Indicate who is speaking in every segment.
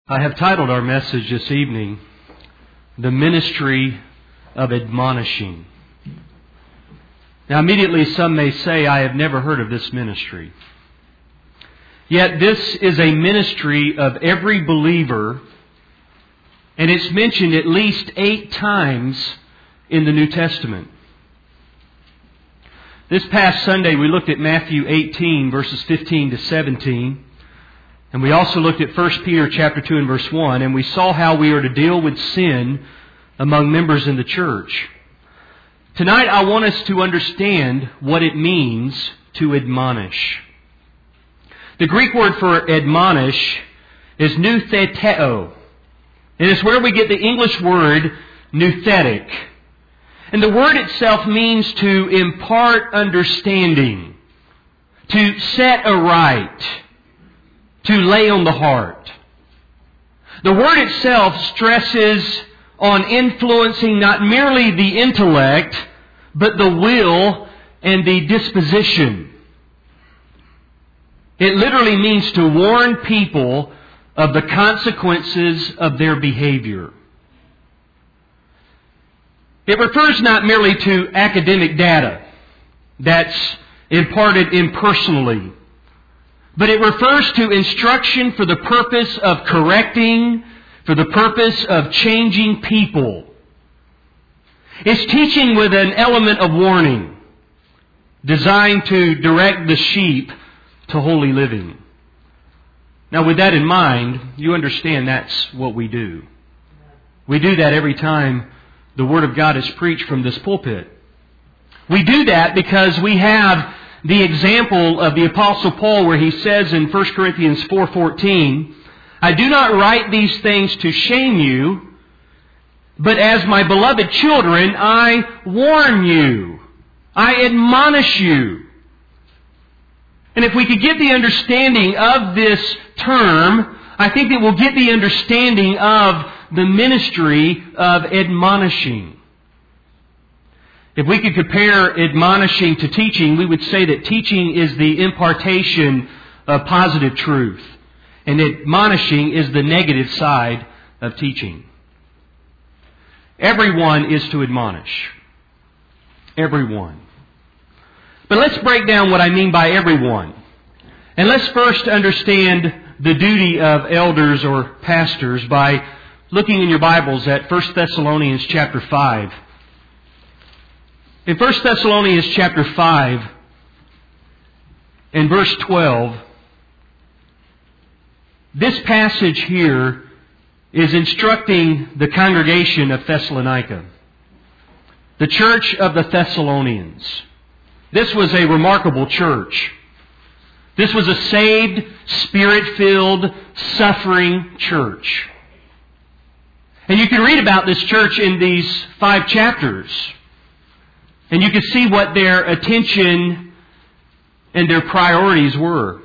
Speaker 1: I have titled our message this evening, The Ministry of Admonishing. Now immediately some may say, I have never heard of this ministry. Yet this is a ministry of every believer, and it's mentioned at least 8 times in the New Testament. This past Sunday we looked at Matthew 18, verses 15 to 17. And we also looked at 1 Peter chapter 2 and verse 1, and we saw how we are to deal with sin among members in the church. Tonight I want us to understand what it means to admonish. The Greek word for admonish is noutheteo, and it's where we get the English word nouthetic. And the word itself means to impart understanding, to set aright, to lay on the heart. The word itself stresses on influencing not merely the intellect, but the will and the disposition. It literally means to warn people of the consequences of their behavior. It refers not merely to academic data that's imparted impersonally, but it refers to instruction for the purpose of correcting, for the purpose of changing people. It's teaching with an element of warning, designed to direct the sheep to holy living. Now with that in mind, you understand that's what we do. We do that every time the Word of God is preached from this pulpit. We do that because we have the example of the Apostle Paul where he says in 1 Corinthians 4:14, I do not write these things to shame you, but as my beloved children, I warn you. I admonish you. And if we could get the understanding of this term, I think that we'll get the understanding of the ministry of admonishing. If we could compare admonishing to teaching, we would say that teaching is the impartation of positive truth, and admonishing is the negative side of teaching. Everyone is to admonish. Everyone. But let's break down what I mean by everyone. And let's first understand the duty of elders or pastors by looking in your Bibles at 1 Thessalonians chapter 5. In 1 Thessalonians chapter 5, in verse 12, this passage here is instructing the congregation of Thessalonica, the church of the Thessalonians. This was a remarkable church. This was a saved, Spirit-filled, suffering church. And you can read about this church in these 5 chapters. And you can see what their attention and their priorities were.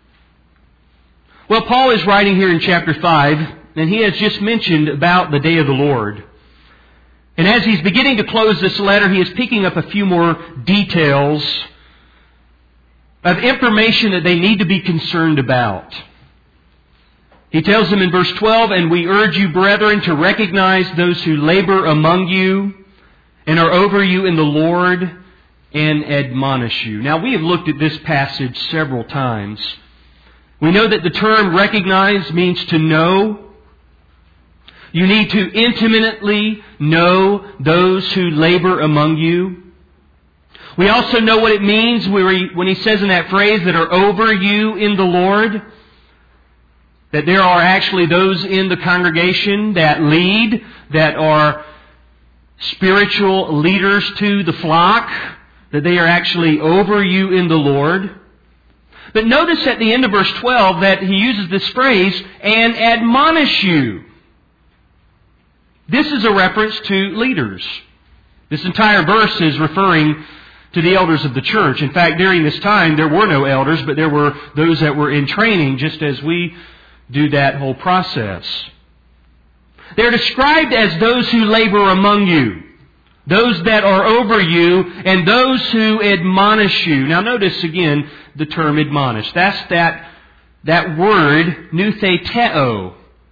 Speaker 1: Well, Paul is writing here in chapter 5, and he has just mentioned about the day of the Lord. And as he's beginning to close this letter, he is picking up a few more details of information that they need to be concerned about. He tells them in verse 12, and we urge you, brethren, to recognize those who labor among you and are over you in the Lord and admonish you. Now, we have looked at this passage several times. We know that the term recognize means to know. You need to intimately know those who labor among you. We also know what it means when he says in that phrase that are over you in the Lord, that there are actually those in the congregation that lead, that are spiritual leaders to the flock, that they are actually over you in the Lord. But notice at the end of verse 12 that he uses this phrase, and admonish you. This is a reference to leaders. This entire verse is referring to the elders of the church. In fact, during this time, there were no elders, but there were those that were in training, just as we do that whole process. They're described as those who labor among you, those that are over you, and those who admonish you. Now notice again the term admonish. That's that word, noutheteo.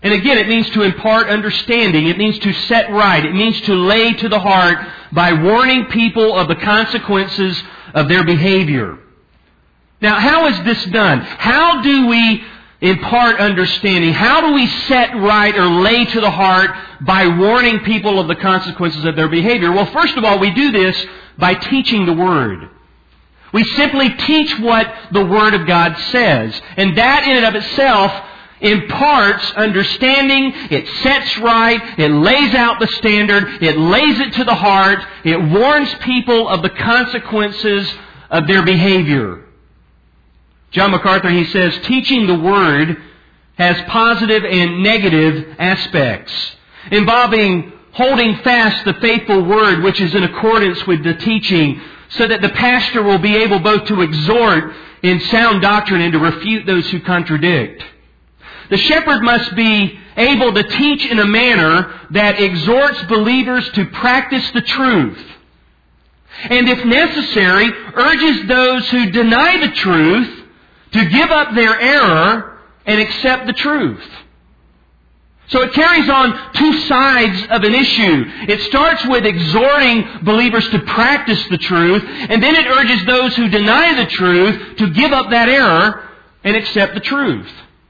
Speaker 1: And again, it means to impart understanding. It means to set right. It means to lay to the heart by warning people of the consequences of their behavior. Now, how is this done? How do we impart understanding? How do we set right or lay to the heart by warning people of the consequences of their behavior? Well, first of all, we do this by teaching the Word. We simply teach what the Word of God says. And that in and of itself imparts understanding, it sets right, it lays out the standard, it lays it to the heart, it warns people of the consequences of their behavior. John MacArthur, he says, teaching the Word has positive and negative aspects, involving holding fast the faithful Word which is in accordance with the teaching, so that the pastor will be able both to exhort in sound doctrine and to refute those who contradict. The shepherd must be able to teach in a manner that exhorts believers to practice the truth, and if necessary, urges those who deny the truth to give up their error and accept the truth. So it carries on two sides of an issue. It starts with exhorting believers to practice the truth, and then it urges those who deny the truth to give up that error and accept the truth.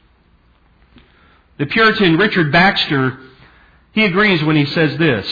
Speaker 1: The Puritan Richard Baxter, he agrees when he says this: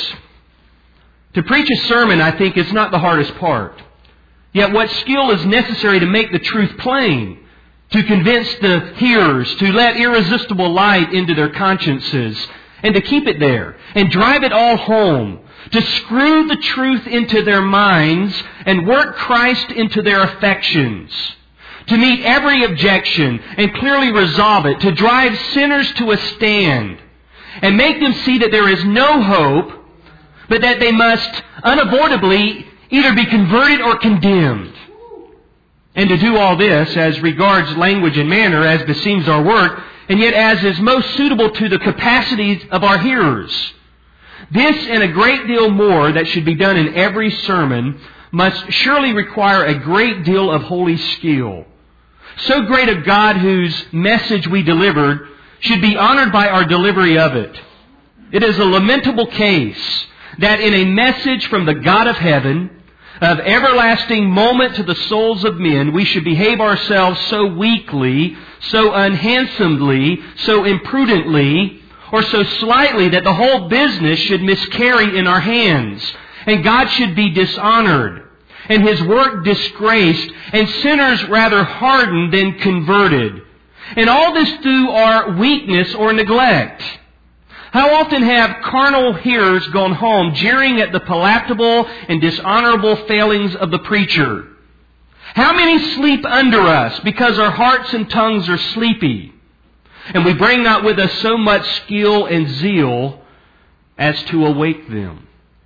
Speaker 1: to preach a sermon, I think, is not the hardest part. Yet what skill is necessary to make the truth plain, to convince the hearers, to let irresistible light into their consciences, and to keep it there, and drive it all home, to screw the truth into their minds, and work Christ into their affections, to meet every objection, and clearly resolve it, to drive sinners to a stand, and make them see that there is no hope, but that they must unavoidably either be converted or condemned. And to do all this as regards language and manner, as beseems our work, and yet as is most suitable to the capacities of our hearers. This and a great deal more that should be done in every sermon must surely require a great deal of holy skill. So great a God whose message we delivered should be honored by our delivery of it. It is a lamentable case that in a message from the God of heaven, of everlasting moment to the souls of men, we should behave ourselves so weakly, so unhandsomely, so imprudently, or so slightly that the whole business should miscarry in our hands, and God should be dishonored, and His work disgraced, and sinners rather hardened than converted. And all this through our weakness or neglect. How often have carnal hearers gone home jeering at the palatable and dishonorable failings of the preacher? How many sleep under us because our hearts and tongues are sleepy, and we bring not with us so much skill and zeal as to awake them?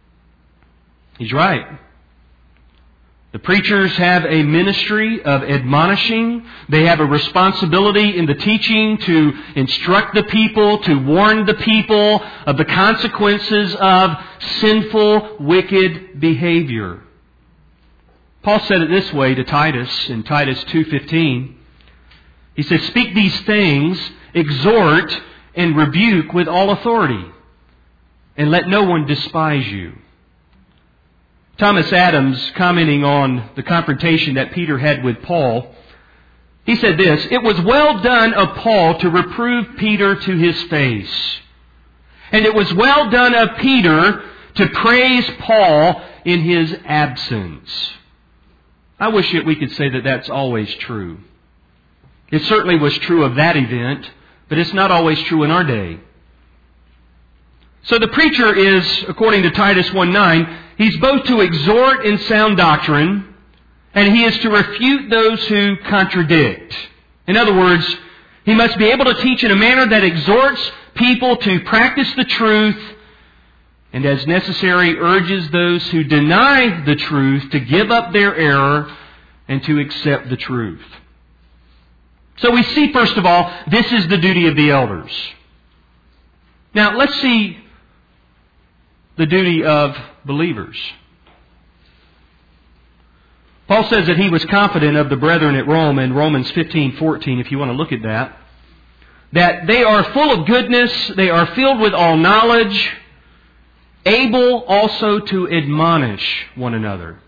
Speaker 1: He's right. The preachers have a ministry of admonishing. They have a responsibility in the teaching to instruct the people, to warn the people of the consequences of sinful, wicked behavior. Paul said it this way to Titus in Titus 2:15. He says, "Speak these things, exhort and rebuke with all authority, and let no one despise you." Thomas Adams, commenting on the confrontation that Peter had with Paul, he said this: "It was well done of Paul to reprove Peter to his face. And it was well done of Peter to praise Paul in his absence." I wish that we could say that that's always true. It certainly was true of that event, but it's not always true in our day. So the preacher is, according to Titus 1:9, he's both to exhort in sound doctrine, and he is to refute those who contradict. In other words, he must be able to teach in a manner that exhorts people to practice the truth, and as necessary urges those who deny the truth to give up their error and to accept the truth. So we see, first of all, this is the duty of the elders. Now, let's see the duty of believers. Paul says that he was confident of the brethren at Rome in Romans 15:14, if you want to look at that. that they are full of goodness, they are filled with all knowledge, able also to admonish one another.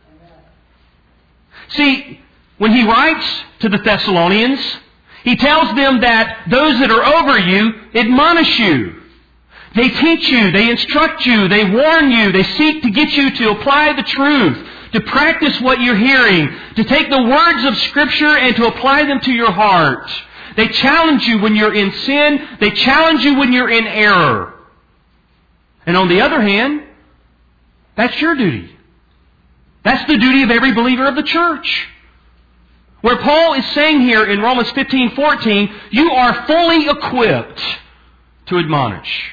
Speaker 1: See, when he writes to the Thessalonians, he tells them that those that are over you admonish you. They teach you, they instruct you, they warn you, they seek to get you to apply the truth, to practice what you're hearing, to take the words of Scripture and to apply them to your heart. They challenge you when you're in sin. They challenge you when you're in error. And on the other hand, that's your duty. That's the duty of every believer of the church. Where Paul is saying here in Romans 15:14, you are fully equipped to admonish.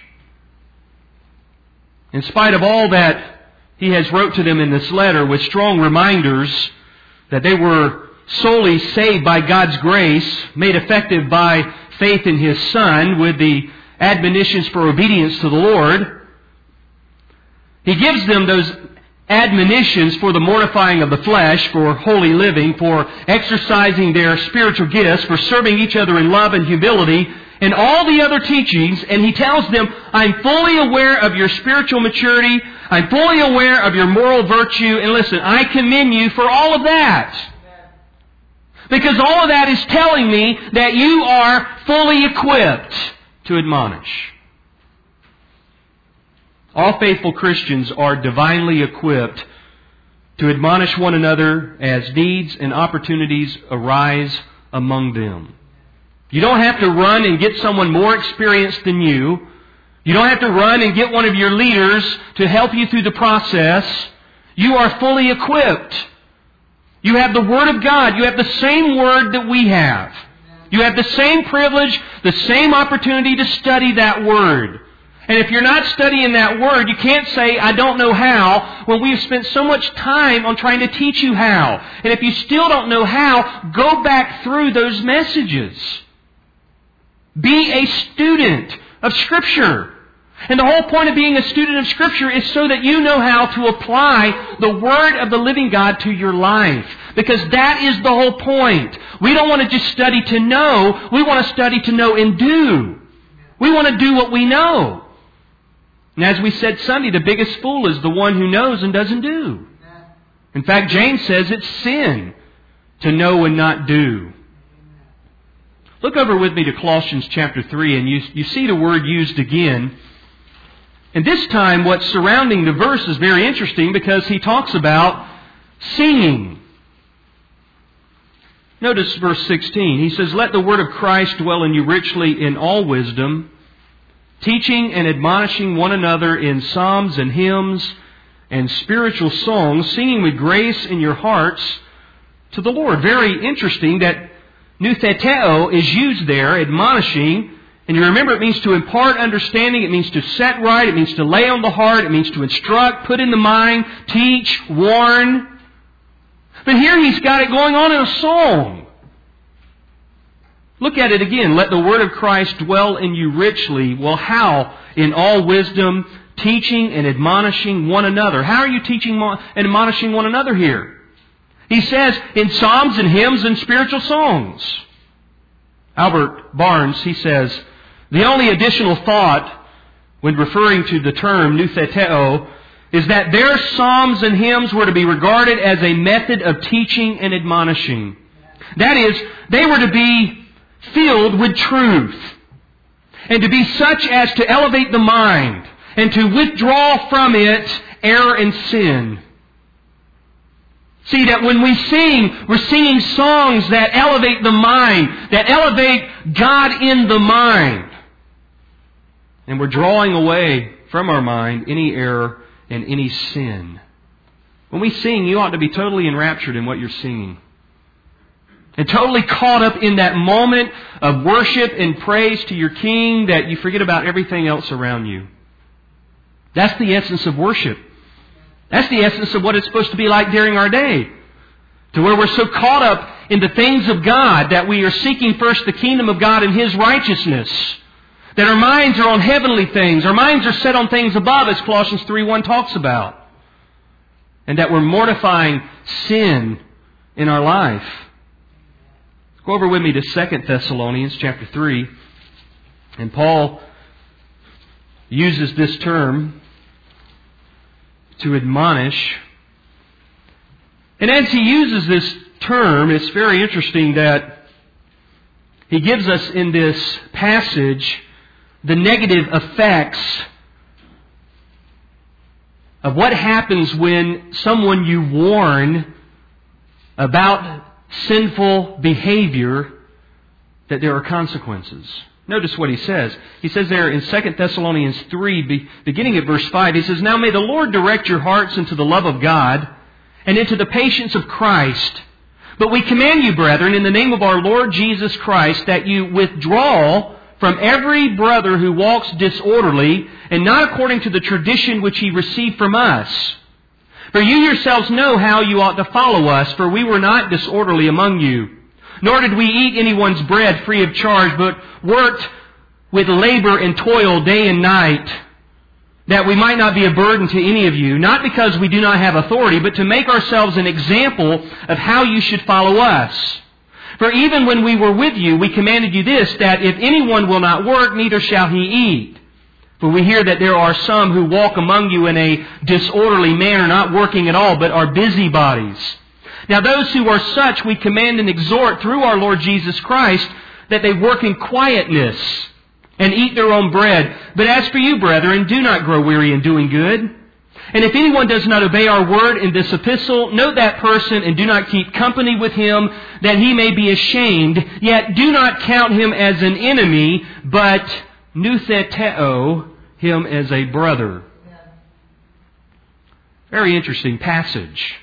Speaker 1: In spite of all that he has wrote to them in this letter with strong reminders that they were solely saved by God's grace, made effective by faith in His Son, with the admonitions for obedience to the Lord, he gives them those admonitions for the mortifying of the flesh, for holy living, for exercising their spiritual gifts, for serving each other in love and humility, and all the other teachings, and he tells them, I'm fully aware of your spiritual maturity, I'm fully aware of your moral virtue, and listen, I commend you for all of that. Because all of that is telling me that you are fully equipped to admonish. All faithful Christians are divinely equipped to admonish one another as needs and opportunities arise among them. You don't have to run and get someone more experienced than you. You don't have to run and get one of your leaders to help you through the process. You are fully equipped. You have the Word of God. You have the same Word that we have. You have the same privilege, the same opportunity to study that Word. And if you're not studying that Word, you can't say, I don't know how, when we've spent so much time on trying to teach you how. And if you still don't know how, go back through those messages. Be a student of Scripture. And the whole point of being a student of Scripture is so that you know how to apply the Word of the living God to your life. Because that is the whole point. We don't want to just study to know. We want to study to know and do. We want to do what we know. And as we said Sunday, the biggest fool is the one who knows and doesn't do. In fact, James says it's sin to know and not do. Look over with me to Colossians chapter 3, and you see the word used again. And this time what's surrounding the verse is very interesting because he talks about singing. Notice verse 16. He says, let the word of Christ dwell in you richly in all wisdom, teaching and admonishing one another in psalms and hymns and spiritual songs, singing with grace in your hearts to the Lord. Very interesting that noutheteo is used there, admonishing. And you remember it means to impart understanding, it means to set right, it means to lay on the heart, it means to instruct, put in the mind, teach, warn. But here he's got it going on in a song. Look at it again. Let the word of Christ dwell in you richly. Well, how? In all wisdom, teaching and admonishing one another. How are you teaching and admonishing one another here? He says, in psalms and hymns and spiritual songs. Albert Barnes, he says, the only additional thought when referring to the term noutheteo is that their psalms and hymns were to be regarded as a method of teaching and admonishing. That is, they were to be filled with truth and to be such as to elevate the mind and to withdraw from it error and sin. See, that when we sing, we're singing songs that elevate the mind, that elevate God in the mind. And we're drawing away from our mind any error and any sin. When we sing, you ought to be totally enraptured in what you're singing. And totally caught up in that moment of worship and praise to your King that you forget about everything else around you. That's the essence of worship. That's the essence of what it's supposed to be like during our day. To where we're so caught up in the things of God that we are seeking first the kingdom of God and His righteousness. That our minds are on heavenly things. Our minds are set on things above, as Colossians 3:1 talks about. And that we're mortifying sin in our life. Go over with me to 2 Thessalonians chapter 3. And Paul uses this term to admonish. And as he uses this term, it's very interesting that he gives us in this passage the negative effects of what happens when someone you warn about sinful behavior, that there are consequences. Notice what he says. He says there in 2 Thessalonians 3, beginning at verse 5, he says, "Now may the Lord direct your hearts into the love of God and into the patience of Christ. But we command you, brethren, in the name of our Lord Jesus Christ, that you withdraw from every brother who walks disorderly, and not according to the tradition which he received from us. For you yourselves know how you ought to follow us, for we were not disorderly among you. Nor did we eat anyone's bread free of charge, but worked with labor and toil day and night, that we might not be a burden to any of you, not because we do not have authority, but to make ourselves an example of how you should follow us. For even when we were with you, we commanded you this, that if anyone will not work, neither shall he eat. For we hear that there are some who walk among you in a disorderly manner, not working at all, but are busybodies. Now those who are such we command and exhort through our Lord Jesus Christ, that they work in quietness and eat their own bread. But as for you, brethren, do not grow weary in doing good. And if anyone does not obey our word in this epistle, note that person and do not keep company with him, that he may be ashamed. Yet do not count him as an enemy, but noutheteo him as a brother." Very interesting passage.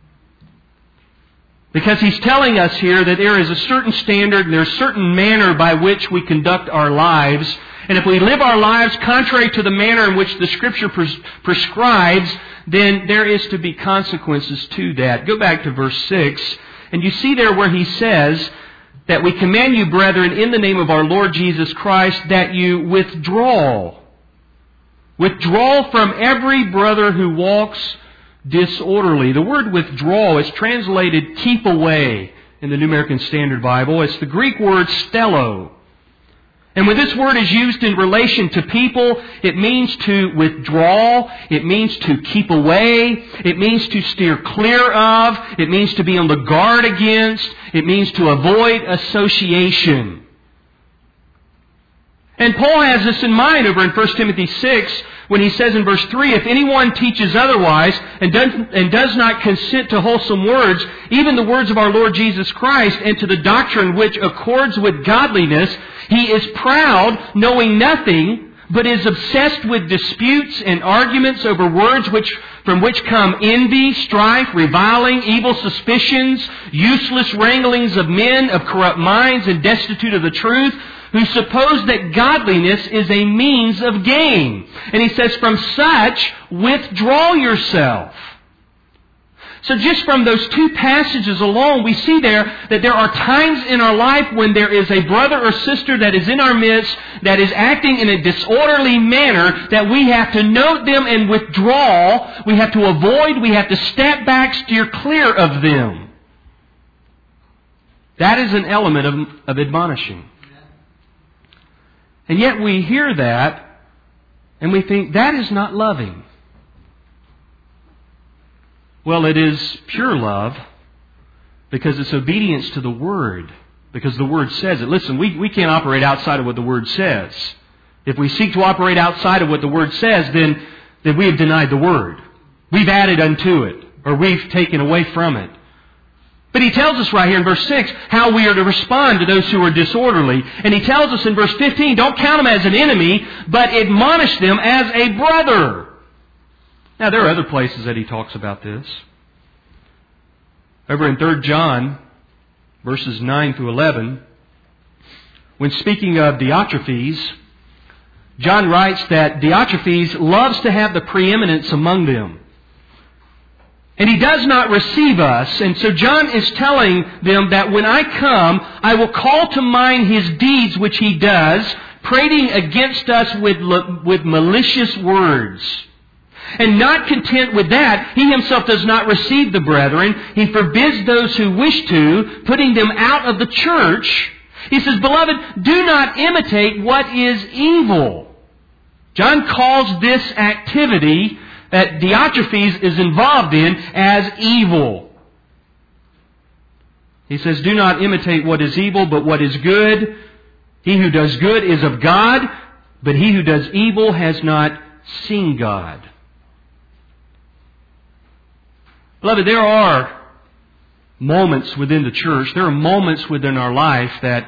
Speaker 1: Because he's telling us here that there is a certain standard, there's a certain manner by which we conduct our lives. And if we live our lives contrary to the manner in which the Scripture prescribes, then there is to be consequences to that. Go back to verse 6, and you see there where he says that we command you, brethren, in the name of our Lord Jesus Christ, that you withdraw. Withdraw from every brother who walks disorderly. The word withdraw is translated keep away in the New American Standard Bible. It's the Greek word stelo. And when this word is used in relation to people, it means to withdraw, it means to keep away, it means to steer clear of, it means to be on the guard against, it means to avoid association. And Paul has this in mind over in 1 Timothy 6 when he says in verse 3, "If anyone teaches otherwise and does not consent to wholesome words, even the words of our Lord Jesus Christ, and to the doctrine which accords with godliness, he is proud, knowing nothing, but is obsessed with disputes and arguments over words from which come envy, strife, reviling, evil suspicions, useless wranglings of men of corrupt minds and destitute of the truth, who suppose that godliness is a means of gain." And he says, "From such, withdraw yourself." So just from those two passages alone, we see there that there are times in our life when there is a brother or sister that is in our midst that is acting in a disorderly manner, that we have to note them and withdraw. We have to avoid, we have to step back, steer clear of them. That is an element of admonishing. And yet we hear that and we think, that is not loving. Well, it is pure love because it's obedience to the Word. Because the Word says it. Listen, we can't operate outside of what the Word says. If we seek to operate outside of what the Word says, then we have denied the Word. We've added unto it, or we've taken away from it. But he tells us right here in verse 6 how we are to respond to those who are disorderly. And he tells us in verse 15, don't count them as an enemy, but admonish them as a brother. Now, there are other places that he talks about this. Over in 3 John, verses 9 through 11, when speaking of Diotrephes, John writes that Diotrephes loves to have the preeminence among them. And he does not receive us. And so John is telling them that when I come, I will call to mind his deeds which he does, prating against us with malicious words. And not content with that, he himself does not receive the brethren. He forbids those who wish to, putting them out of the church. He says, beloved, do not imitate what is evil. John calls this activity that Diotrephes is involved in as evil. He says, do not imitate what is evil, but what is good. He who does good is of God, but he who does evil has not seen God. Beloved, there are moments within the church, there are moments within our life that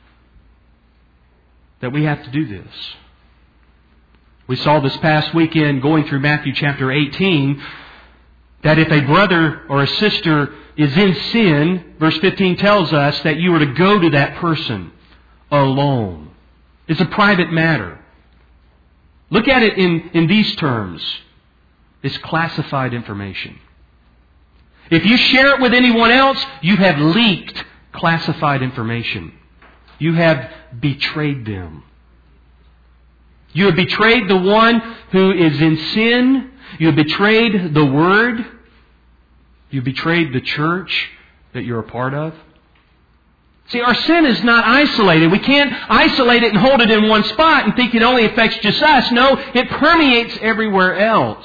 Speaker 1: we have to do this. We saw this past weekend going through Matthew chapter 18 that if a brother or a sister is in sin, verse 15 tells us that you are to go to that person alone. It's a private matter. Look at it in these terms. It's classified information. If you share it with anyone else, you have leaked classified information. You have betrayed them. You have betrayed the one who is in sin. You have betrayed the Word. You betrayed the church that you're a part of. See, our sin is not isolated. We can't isolate it and hold it in one spot and think it only affects just us. No, it permeates everywhere else.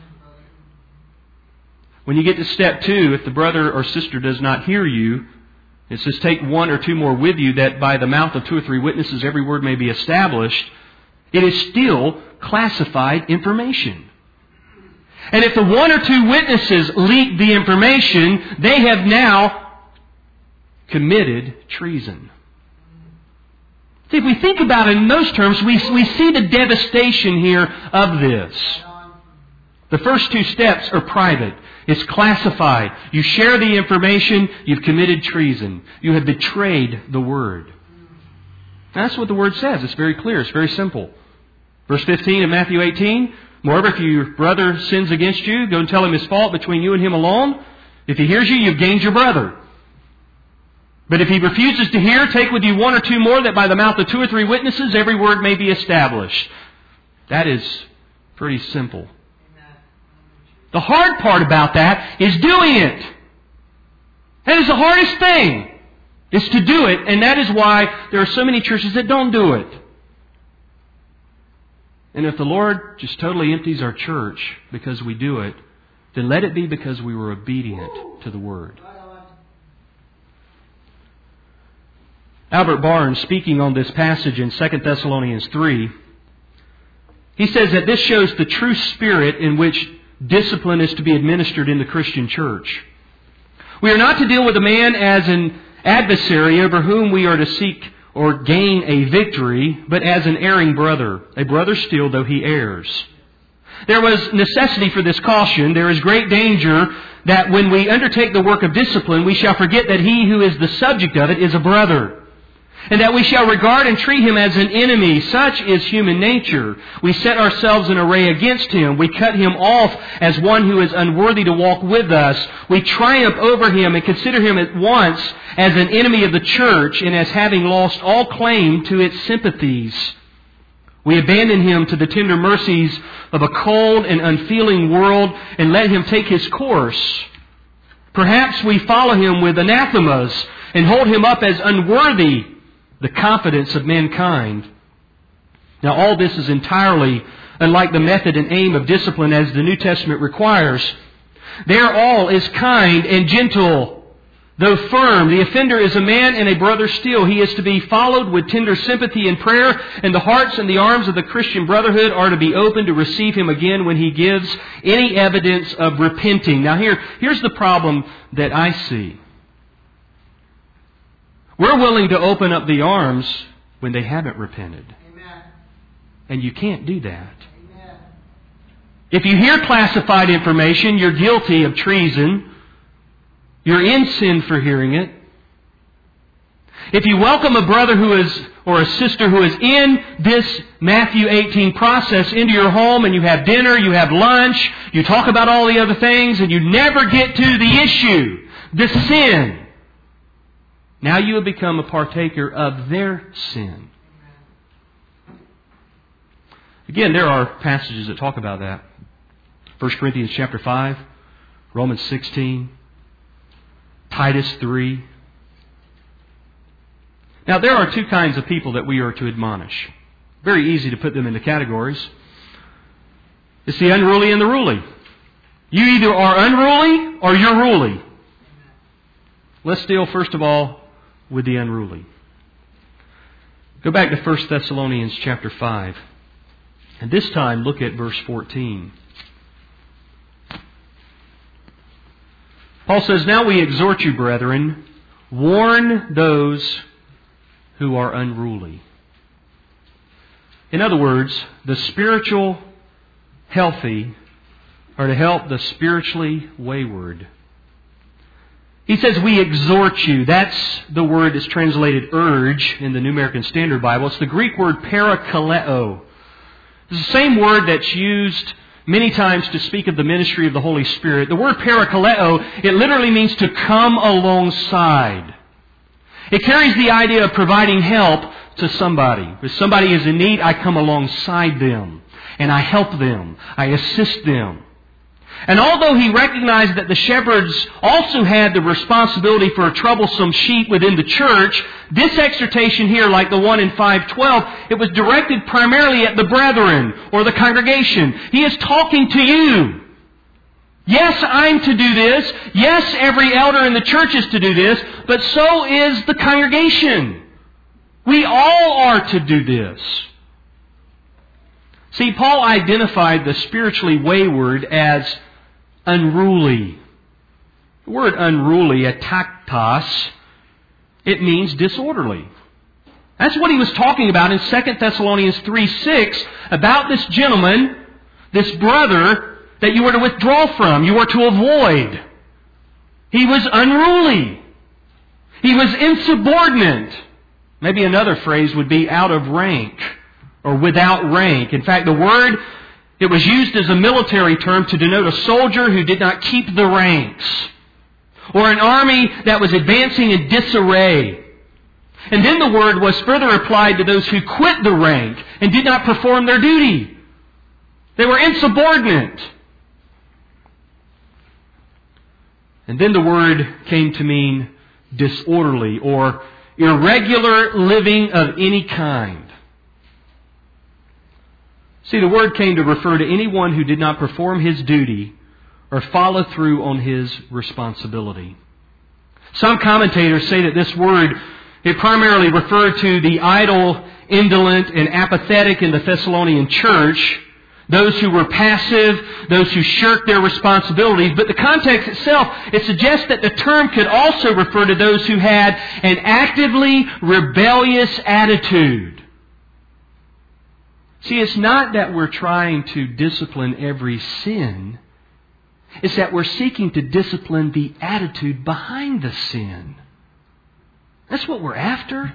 Speaker 1: When you get to step 2, if the brother or sister does not hear you, it says take 1 or 2 more with you, that by the mouth of 2 or 3 witnesses every word may be established. It is still classified information. And if the 1 or 2 witnesses leak the information, they have now committed treason. See, if we think about it in those terms, we see the devastation here of this. The first 2 steps are private. It's classified. You share the information, you've committed treason. You have betrayed the Word. That's what the Word says. It's very clear. It's very simple. Verse 15 of Matthew 18, moreover, if your brother sins against you, go and tell him his fault between you and him alone. If he hears you, you've gained your brother. But if he refuses to hear, take with you 1 or 2 more, that by the mouth of 2 or 3 witnesses every word may be established. That is pretty simple. The hard part about that is doing it. That is the hardest thing, is to do it. And that is why there are so many churches that don't do it. And if the Lord just totally empties our church because we do it, then let it be because we were obedient to the Word. Albert Barnes, speaking on this passage in 2 Thessalonians 3, he says that this shows the true spirit in which discipline is to be administered in the Christian church. We are not to deal with a man as an adversary over whom we are to seek or gain a victory, but as an erring brother, a brother still though he errs. There was necessity for this caution. There is great danger that when we undertake the work of discipline, we shall forget that he who is the subject of it is a brother, and that we shall regard and treat him as an enemy. Such is human nature. We set ourselves in array against him. We cut him off as one who is unworthy to walk with us. We triumph over him and consider him at once as an enemy of the church and as having lost all claim to its sympathies. We abandon him to the tender mercies of a cold and unfeeling world and let him take his course. Perhaps we follow him with anathemas and hold him up as unworthy the confidence of mankind. Now, all this is entirely unlike the method and aim of discipline as the New Testament requires. There all is kind and gentle, though firm. The offender is a man and a brother still. He is to be followed with tender sympathy and prayer, and the hearts and the arms of the Christian brotherhood are to be open to receive him again when he gives any evidence of repenting. Now, here's the problem that I see. We're willing to open up the arms when they haven't repented. Amen. And you can't do that. Amen. If you hear classified information, you're guilty of treason. You're in sin for hearing it. If you welcome a brother who is, or a sister who is in this Matthew 18 process into your home, and you have dinner, you have lunch, you talk about all the other things, and you never get to the issue, the sin, now you have become a partaker of their sin. Again, there are passages that talk about that. 1 Corinthians chapter 5, Romans 16, Titus 3. Now, there are two kinds of people that we are to admonish. Very easy to put them into categories. It's the unruly and the ruly. You either are unruly or you're ruly. Let's deal first of all with the unruly. Go back to 1 Thessalonians chapter 5. And this time look at verse 14. Paul says, "Now we exhort you, brethren, warn those who are unruly." In other words, the spiritual healthy are to help the spiritually wayward. He says, we exhort you. That's the word that's translated urge in the New American Standard Bible. It's the Greek word parakaleo. It's the same word that's used many times to speak of the ministry of the Holy Spirit. The word parakaleo, it literally means to come alongside. It carries the idea of providing help to somebody. If somebody is in need, I come alongside them and I help them. I assist them. And although he recognized that the shepherds also had the responsibility for a troublesome sheep within the church, this exhortation here, like the one in 5:12, it was directed primarily at the brethren or the congregation. He is talking to you. Yes, I'm to do this. Yes, every elder in the church is to do this, but so is the congregation. We all are to do this. See, Paul identified the spiritually wayward as unruly. The word unruly, ataktos, it means disorderly. That's what he was talking about in 2 Thessalonians 3:6 about this gentleman, this brother that you were to withdraw from, you were to avoid. He was unruly. He was insubordinate. Maybe another phrase would be out of rank or without rank. In fact, the word, it was used as a military term to denote a soldier who did not keep the ranks, or an army that was advancing in disarray. And then the word was further applied to those who quit the rank and did not perform their duty. They were insubordinate. And then the word came to mean disorderly or irregular living of any kind. See, the word came to refer to anyone who did not perform his duty or follow through on his responsibility. Some commentators say that this word, it primarily referred to the idle, indolent, and apathetic in the Thessalonian church, those who were passive, those who shirked their responsibilities. But the context itself, it suggests that the term could also refer to those who had an actively rebellious attitude. See, it's not that we're trying to discipline every sin. It's that we're seeking to discipline the attitude behind the sin. That's what we're after.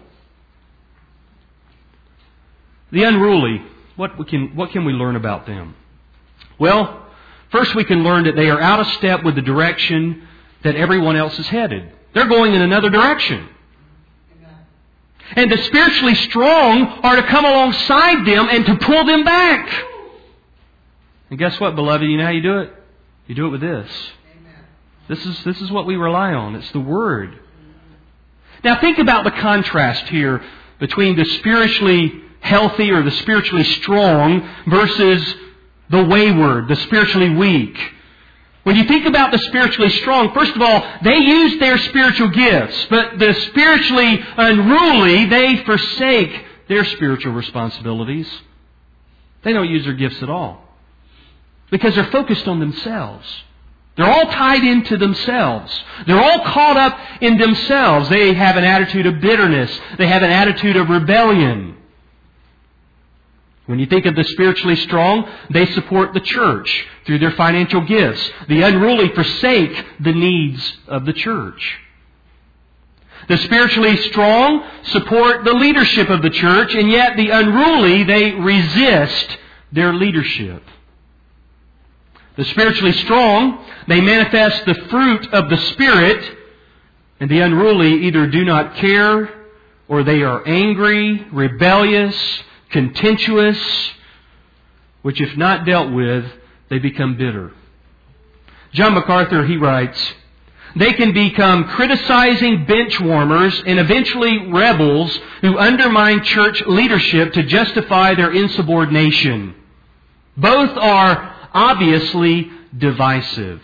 Speaker 1: The unruly, what can we learn about them? Well, first we can learn that they are out of step with the direction that everyone else is headed. They're going in another direction. And the spiritually strong are to come alongside them and to pull them back. And guess what, beloved? You know how you do it? You do it with this. This is what we rely on. It's the Word. Now think about the contrast here between the spiritually healthy or the spiritually strong versus the wayward, the spiritually weak. When you think about the spiritually strong, first of all, they use their spiritual gifts. But the spiritually unruly, they forsake their spiritual responsibilities. They don't use their gifts at all. Because they're focused on themselves. They're all tied into themselves. They're all caught up in themselves. They have an attitude of bitterness. They have an attitude of rebellion. When you think of the spiritually strong, they support the church through their financial gifts. The unruly forsake the needs of the church. The spiritually strong support the leadership of the church, and yet the unruly, they resist their leadership. The spiritually strong, they manifest the fruit of the Spirit, and the unruly either do not care, or they are angry, rebellious, contentious, which if not dealt with, they become bitter. John MacArthur, he writes, They can become criticizing bench warmers and eventually rebels who undermine church leadership to justify their insubordination. Both are obviously divisive.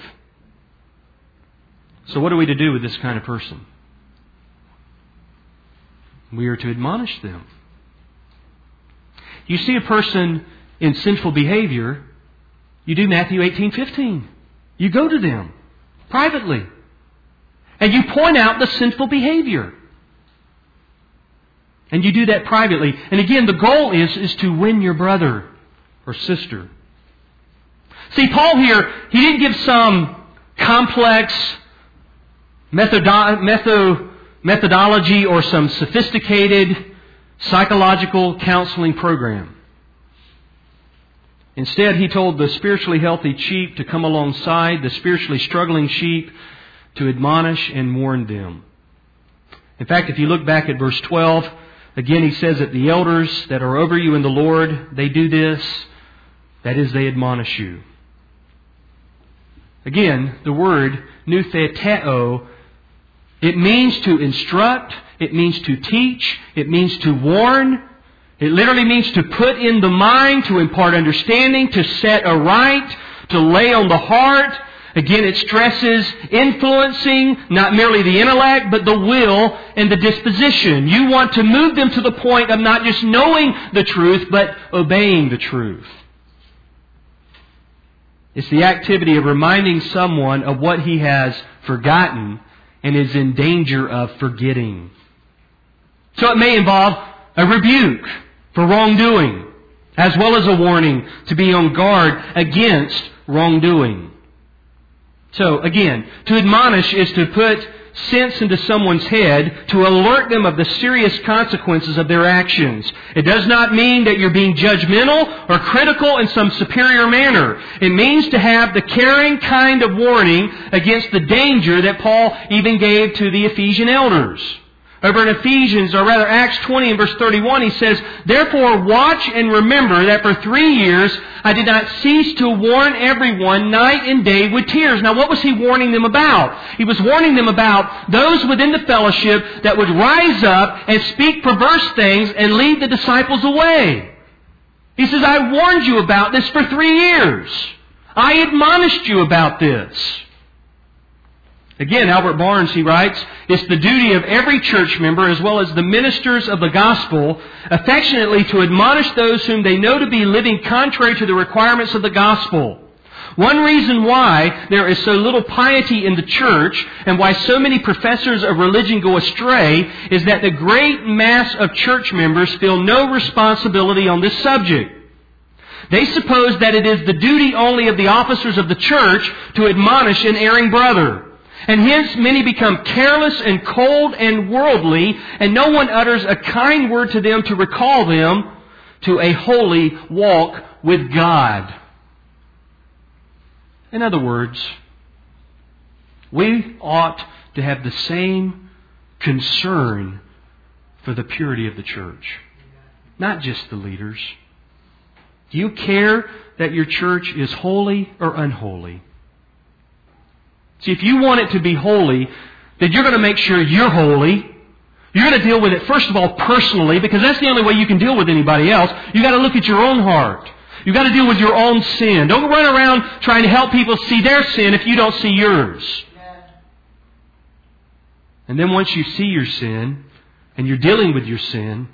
Speaker 1: So what are we to do with this kind of person? We are to admonish them. You see a person in sinful behavior, you do Matthew 18:15. You go to them privately. And you point out the sinful behavior. And you do that privately. And again, the goal is to win your brother or sister. See, Paul here, he didn't give some complex methodology or some sophisticated psychological counseling program. Instead, he told the spiritually healthy sheep to come alongside the spiritually struggling sheep to admonish and warn them. In fact, if you look back at verse 12, again he says that the elders that are over you in the Lord, they do this. That is, they admonish you. Again, the word nutheteo, it means to instruct, it means to teach, it means to warn. It literally means to put in the mind, to impart understanding, to set aright, to lay on the heart. Again, it stresses influencing not merely the intellect, but the will and the disposition. You want to move them to the point of not just knowing the truth, but obeying the truth. It's the activity of reminding someone of what he has forgotten and is in danger of forgetting. So it may involve a rebuke for wrongdoing, as well as a warning to be on guard against wrongdoing. So, again, to admonish is to put sense into someone's head, to alert them of the serious consequences of their actions. It does not mean that you're being judgmental or critical in some superior manner. It means to have the caring kind of warning against the danger that Paul even gave to the Ephesian elders. Over in Ephesians, or rather Acts 20 and verse 31, he says, "Therefore watch and remember that for 3 years I did not cease to warn everyone night and day with tears." Now what was he warning them about? He was warning them about those within the fellowship that would rise up and speak perverse things and lead the disciples away. He says, "I warned you about this for 3 years. I admonished you about this." Again, Albert Barnes, he writes, "It's the duty of every church member as well as the ministers of the gospel affectionately to admonish those whom they know to be living contrary to the requirements of the gospel. One reason why there is so little piety in the church and why so many professors of religion go astray is that the great mass of church members feel no responsibility on this subject. They suppose that it is the duty only of the officers of the church to admonish an erring brother. And hence many become careless and cold and worldly, and no one utters a kind word to them to recall them to a holy walk with God." In other words, we ought to have the same concern for the purity of the church, not just the leaders. Do you care that your church is holy or unholy? See, if you want it to be holy, then you're going to make sure you're holy. You're going to deal with it, first of all, personally, because that's the only way you can deal with anybody else. You've got to look at your own heart. You've got to deal with your own sin. Don't run around trying to help people see their sin if you don't see yours. And then once you see your sin, and you're dealing with your sin,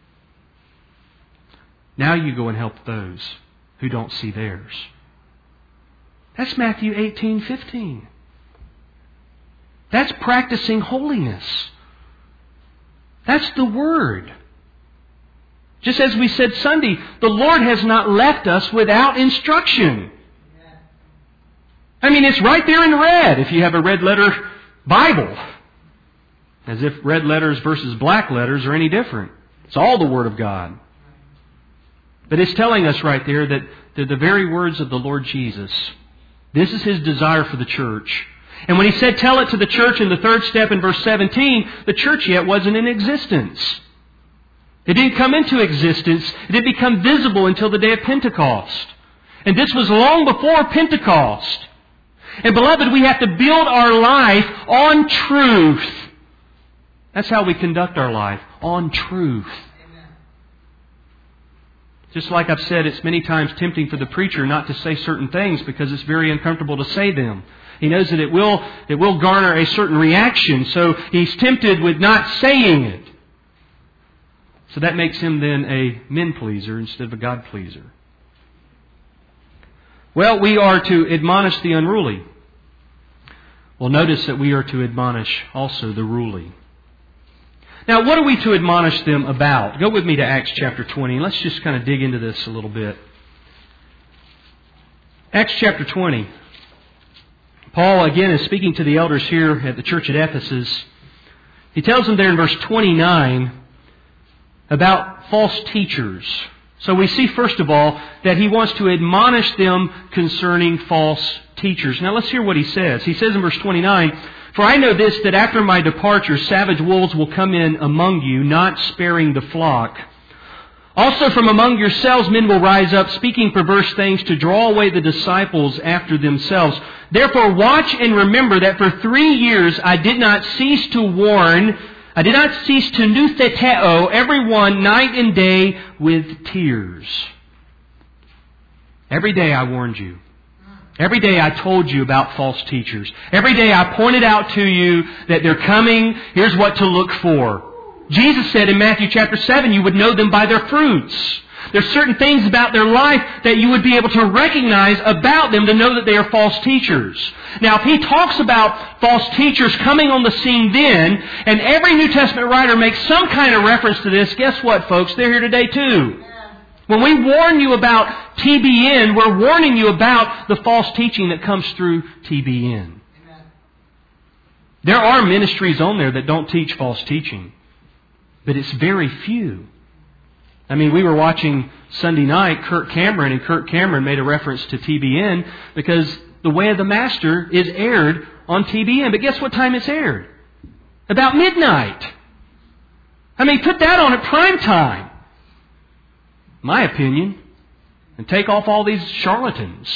Speaker 1: now you go and help those who don't see theirs. That's Matthew 18:15. That's practicing holiness. That's the Word. Just as we said Sunday, the Lord has not left us without instruction. I mean, it's right there in red if you have a red letter Bible. As if red letters versus black letters are any different. It's all the Word of God. But it's telling us right there that they're the very words of the Lord Jesus. This is His desire for the church. And when He said, tell it to the church in the third step in verse 17, the church yet wasn't in existence. It didn't come into existence. It didn't become visible until the day of Pentecost. And this was long before Pentecost. And beloved, we have to build our life on truth. That's how we conduct our life, on truth. Just like I've said, it's many times tempting for the preacher not to say certain things because it's very uncomfortable to say them. He knows that it will garner a certain reaction, so he's tempted with not saying it. So that makes him then a men pleaser instead of a God pleaser. Well, we are to admonish the unruly. Well, notice that we are to admonish also the ruly. Now, what are we to admonish them about? Go with me to Acts chapter 20. Let's just kind of dig into this a little bit. Acts chapter 20. Paul, again, is speaking to the elders here at the church at Ephesus. He tells them there in verse 29 about false teachers. So we see, first of all, that he wants to admonish them concerning false teachers. Now, let's hear what he says. He says in verse 29, "For I know this, that after my departure, savage wolves will come in among you, not sparing the flock. Also from among yourselves men will rise up, speaking perverse things to draw away the disciples after themselves. Therefore watch and remember that for 3 years I did not cease to warn, I did not cease to nutheteo everyone night and day with tears." Every day I warned you. Every day I told you about false teachers. Every day I pointed out to you that they're coming. Here's what to look for. Jesus said in Matthew chapter 7, you would know them by their fruits. There's certain things about their life that you would be able to recognize about them to know that they are false teachers. Now, if he talks about false teachers coming on the scene then, and every New Testament writer makes some kind of reference to this, guess what, folks? They're here today too. When we warn you about TBN, we're warning you about the false teaching that comes through TBN. There are ministries on there that don't teach false teaching, but it's very few. I mean, we were watching Sunday night Kirk Cameron, and Kirk Cameron made a reference to TBN because The Way of the Master is aired on TBN. But guess what time it's aired? About midnight. I mean, put that on at prime time. My opinion. And take off all these charlatans.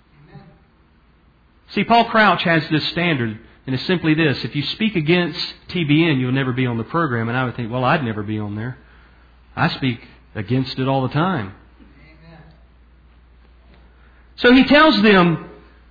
Speaker 1: See, Paul Crouch has this standard, and it's simply this. If you speak against TBN, you'll never be on the program. And I would think, well, I'd never be on there. I speak against it all the time. Amen. So he tells them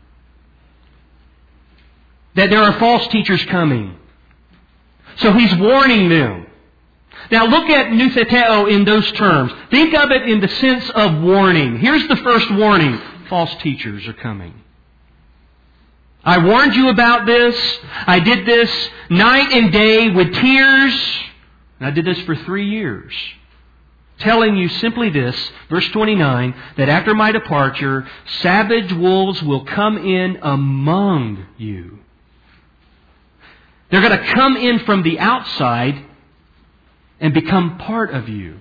Speaker 1: that there are false teachers coming. So he's warning them. Now look at nutheteo in those terms. Think of it in the sense of warning. Here's the first warning. False teachers are coming. I warned you about this. I did this night and day with tears. And I did this for 3 years. Telling you simply this, verse 29, that after my departure, savage wolves will come in among you. They're going to come in from the outside and become part of you.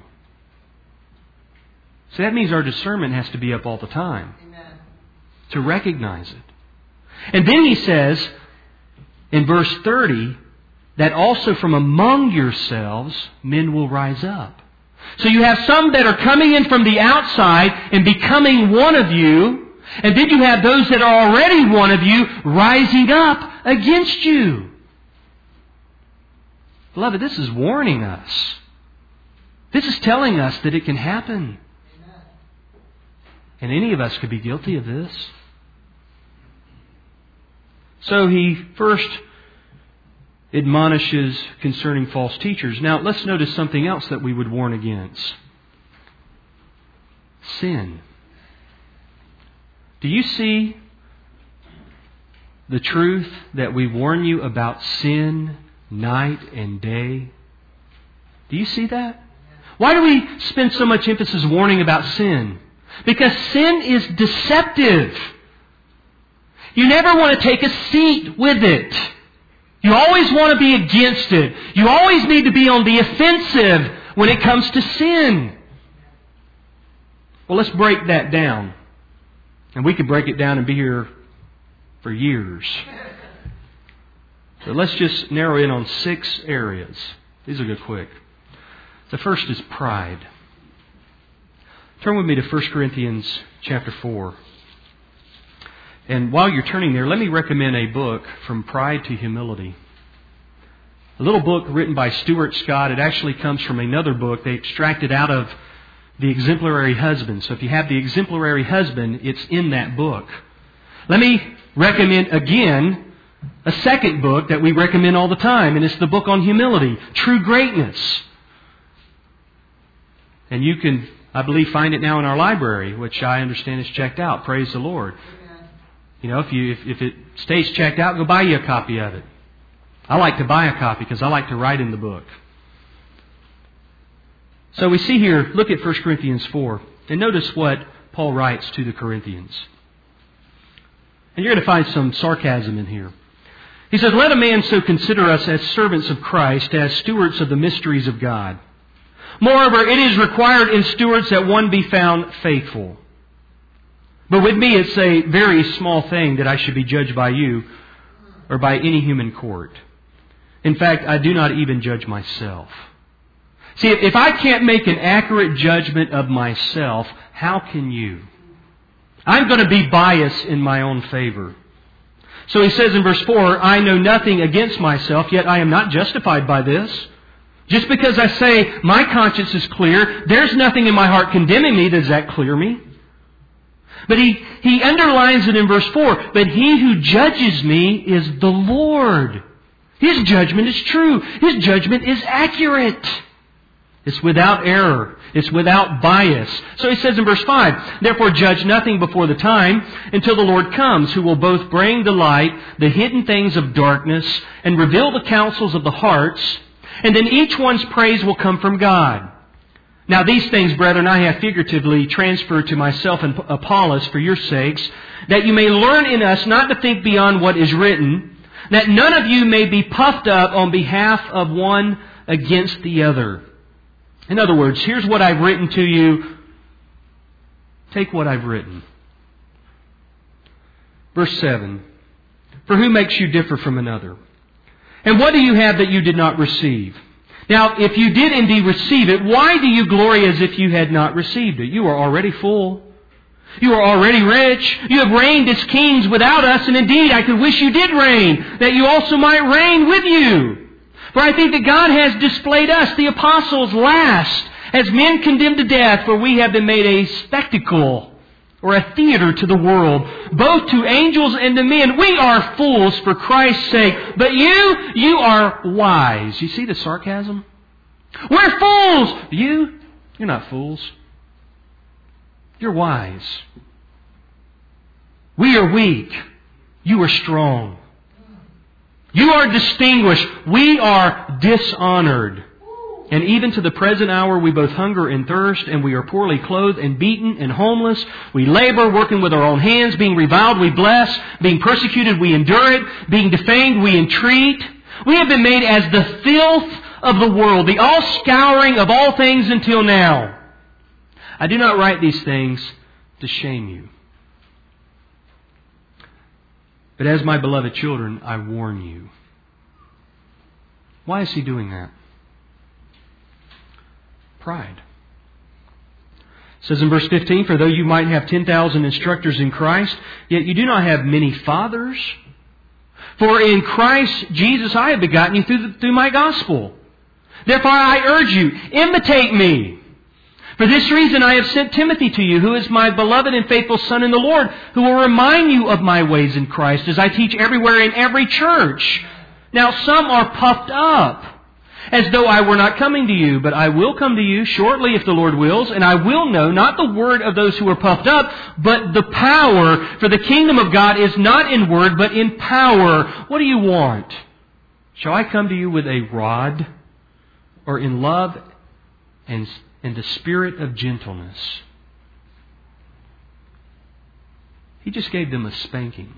Speaker 1: So that means our discernment has to be up all the time. Amen. To recognize it. And then he says, in verse 30, that also from among yourselves men will rise up. So you have some that are coming in from the outside and becoming one of you. And then you have those that are already one of you rising up against you. Beloved, this is warning us. This is telling us that it can happen. Amen. And any of us could be guilty of this. So he first admonishes concerning false teachers. Now, let's notice something else that we would warn against. Sin. Do you see the truth that we warn you about sin night and day? Do you see that? Why do we spend so much emphasis warning about sin? Because sin is deceptive. You never want to take a seat with it. You always want to be against it. You always need to be on the offensive when it comes to sin. Well, let's break that down. And we could break it down and be here for years. So let's just narrow in on 6 areas. These will go quick. The first is pride. Turn with me to 1 Corinthians chapter 4. And while you're turning there, let me recommend a book, From Pride to Humility. A little book written by Stuart Scott. It actually comes from another book they extracted out of The Exemplary Husband. So if you have The Exemplary Husband, it's in that book. Let me recommend again a second book that we recommend all the time, and it's the book on humility, True Greatness. And you can, I believe, find it now in our library, which I understand is checked out. Praise the Lord. You know, if it stays checked out, go buy you a copy of it. I like to buy a copy because I like to write in the book. So we see here, look at 1 Corinthians 4, and notice what Paul writes to the Corinthians. And you're going to find some sarcasm in here. He says, "Let a man so consider us as servants of Christ, as stewards of the mysteries of God. Moreover, it is required in stewards that one be found faithful. But with me it's a very small thing that I should be judged by you or by any human court. In fact, I do not even judge myself." See, if I can't make an accurate judgment of myself, how can you? I'm going to be biased in my own favor. So he says in verse 4, "I know nothing against myself, yet I am not justified by this. Just because I say my conscience is clear, there's nothing in my heart condemning me. Does that clear me?" But he underlines it in verse 4, "But he who judges me is the Lord. His judgment is true. His judgment is accurate. It's without error. It's without bias." So he says in verse 5, "Therefore judge nothing before the time until the Lord comes, who will both bring the light, the hidden things of darkness, and reveal the counsels of the hearts. And then each one's praise will come from God. Now these things, brethren, I have figuratively transferred to myself and Apollos for your sakes, that you may learn in us not to think beyond what is written, that none of you may be puffed up on behalf of one against the other." In other words, here's what I've written to you. Take what I've written. Verse 7. "For who makes you differ from another? And what do you have that you did not receive? Now, if you did indeed receive it, why do you glory as if you had not received it? You are already full. You are already rich. You have reigned as kings without us, and indeed I could wish you did reign, that you also might reign with you. For I think that God has displayed us, the apostles, last, as men condemned to death, for we have been made a spectacle, or a theater to the world, both to angels and to men. We are fools for Christ's sake, but you are wise." You see the sarcasm? We're fools! You're not fools. You're wise. We are weak. You are strong. You are distinguished. We are dishonored. And even to the present hour we both hunger and thirst, and we are poorly clothed and beaten and homeless. We labor, working with our own hands. Being reviled, we bless. Being persecuted, we endure it. Being defamed, we entreat. We have been made as the filth of the world, the all-scouring of all things until now. I do not write these things to shame you. But as my beloved children, I warn you. Why is he doing that? Pride. It says in verse 15, "For though you might have 10,000 instructors in Christ, yet you do not have many fathers. For in Christ Jesus I have begotten you through my gospel. Therefore I urge you, imitate me. For this reason I have sent Timothy to you, who is my beloved and faithful son in the Lord, who will remind you of my ways in Christ, as I teach everywhere in every church. Now some are puffed up, as though I were not coming to you, but I will come to you shortly if the Lord wills, and I will know not the word of those who are puffed up, but the power. For the kingdom of God is not in word, but in power. What do you want? Shall I come to you with a rod, or in love and the spirit of gentleness?" He just gave them a spanking.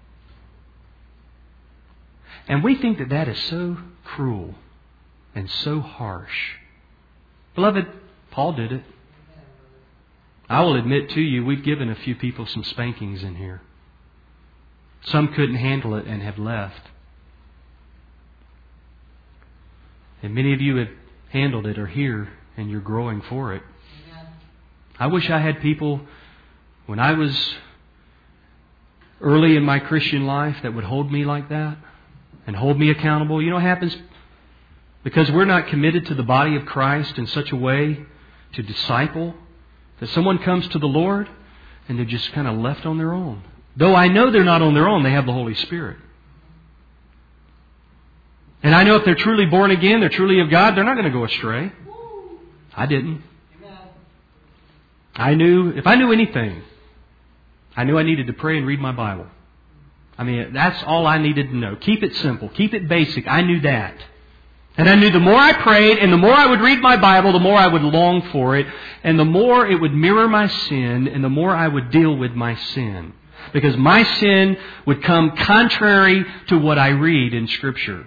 Speaker 1: And we think that that is so cruel and so harsh. Beloved, Paul did it. I will admit to you, we've given a few people some spankings in here. Some couldn't handle it and have left. And many of you have handled it or here, and you're growing for it. I wish I had people, when I was early in my Christian life that would hold me like that and hold me accountable. You know what happens? Because we're not committed to the body of Christ in such a way to disciple, that someone comes to the Lord and they're just kind of left on their own. Though I know they're not on their own, they have the Holy Spirit. And I know if they're truly born again, they're truly of God, they're not going to go astray. I didn't. I knew, if I knew anything, I knew I needed to pray and read my Bible. I mean, that's all I needed to know. Keep it simple. Keep it basic. I knew that. And I knew the more I prayed and the more I would read my Bible, the more I would long for it. And the more it would mirror my sin and the more I would deal with my sin. Because my sin would come contrary to what I read in Scripture.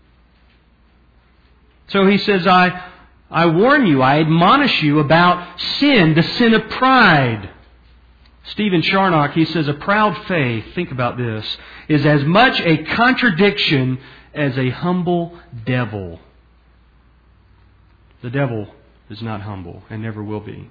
Speaker 1: So he says, I warn you, I admonish you about sin, the sin of pride. Stephen Charnock, he says, a proud faith, think about this, is as much a contradiction as a humble devil. The devil is not humble and never will be.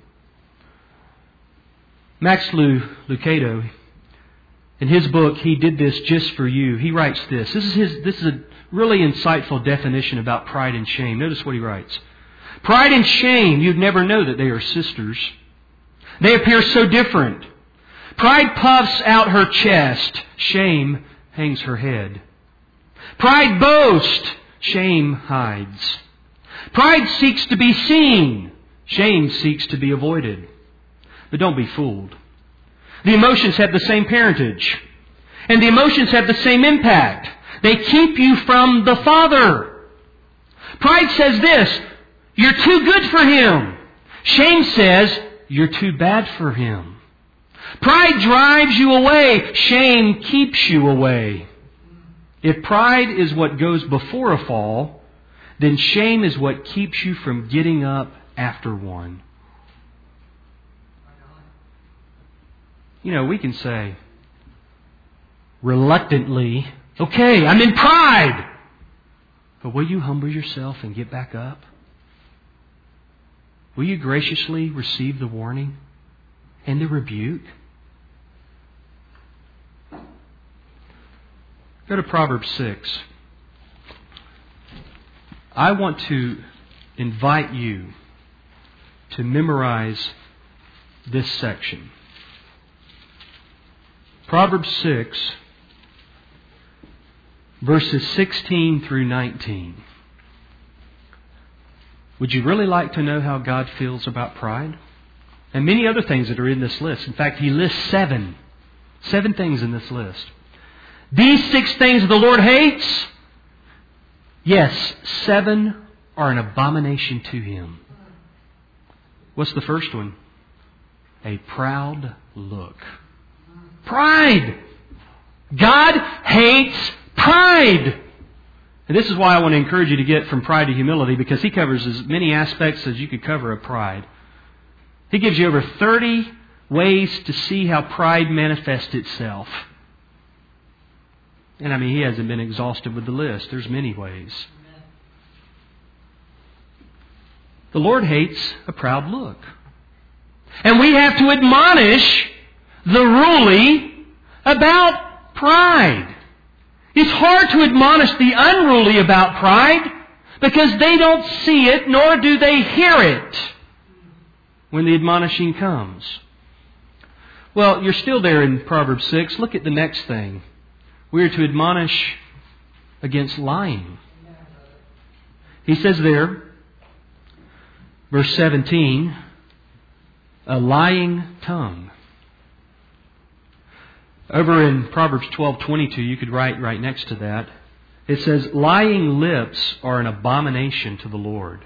Speaker 1: Max Lucado, in his book, He Did This Just For You, he writes this. This is a really insightful definition about pride and shame. Notice what he writes. Pride and shame, you'd never know that they are sisters. They appear so different. Pride puffs out her chest. Shame hangs her head. Pride boasts. Shame hides. Pride seeks to be seen. Shame seeks to be avoided. But don't be fooled. The emotions have the same parentage. And the emotions have the same impact. They keep you from the Father. Pride says this, you're too good for Him. Shame says, you're too bad for Him. Pride drives you away. Shame keeps you away. If pride is what goes before a fall, then shame is what keeps you from getting up after one. You know, we can say, reluctantly, okay, I'm in pride. But will you humble yourself and get back up? Will you graciously receive the warning and the rebuke? Go to Proverbs 6. I want to invite you to memorize this section. Proverbs 6, verses 16 through 19. Would you really like to know how God feels about pride? And many other things that are in this list. In fact, He lists 7 things in this list. These 6 things the Lord hates. Yes, 7 are an abomination to Him. What's the first one? A proud look. Pride. God hates pride. And this is why I want to encourage you to get from pride to humility, because He covers as many aspects as you could cover of pride. He gives you over 30 ways to see how pride manifests itself. And I mean, He hasn't been exhaustive with the list. There's many ways. The Lord hates a proud look. And we have to admonish the ruly about pride. It's hard to admonish the unruly about pride because they don't see it nor do they hear it when the admonishing comes. Well, you're still there in Proverbs 6. Look at the next thing. We are to admonish against lying. He says there, verse 17, a lying tongue. Over in Proverbs 12:22, you could write right next to that. It says, lying lips are an abomination to the Lord.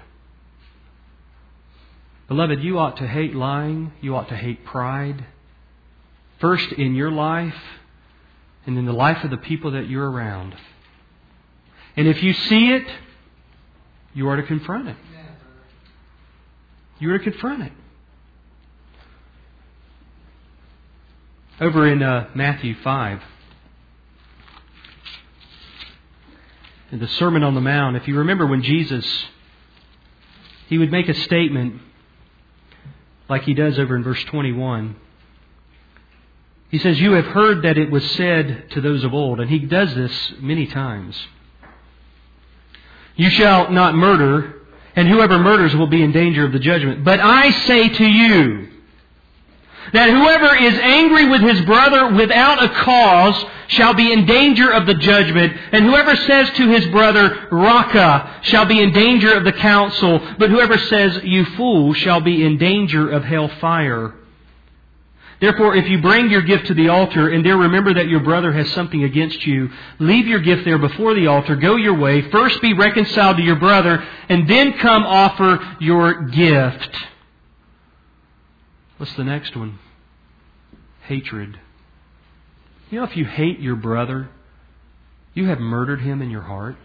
Speaker 1: Beloved, you ought to hate lying. You ought to hate pride. First in your life and in the life of the people that you're around. And if you see it, you are to confront it. You are to confront it. Over in Matthew 5, in the Sermon on the Mount, if you remember when Jesus, He would make a statement like He does over in verse 21. He says, you have heard that it was said to those of old, and he does this many times. You shall not murder, and whoever murders will be in danger of the judgment. But I say to you, that whoever is angry with his brother without a cause shall be in danger of the judgment, and whoever says to his brother, Raca, shall be in danger of the council, but whoever says, you fool, shall be in danger of hell fire. Therefore, if you bring your gift to the altar, and there remember that your brother has something against you, leave your gift there before the altar, go your way, first be reconciled to your brother, and then come offer your gift. What's the next one? Hatred. You know, if you hate your brother, you have murdered him in your heart.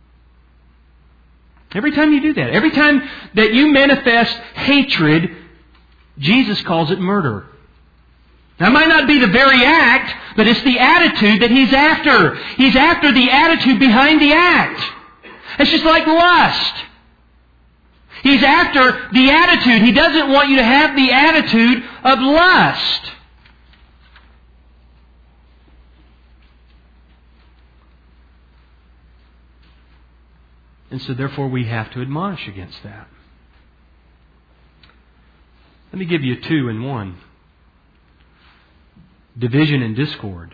Speaker 1: Every time you do that, every time that you manifest hatred, Jesus calls it murder. Now, it might not be the very act, but it's the attitude that He's after. He's after the attitude behind the act. It's just like lust. He's after the attitude. He doesn't want you to have the attitude of lust. And so therefore we have to admonish against that. Let me give you 2 in 1. Division and discord.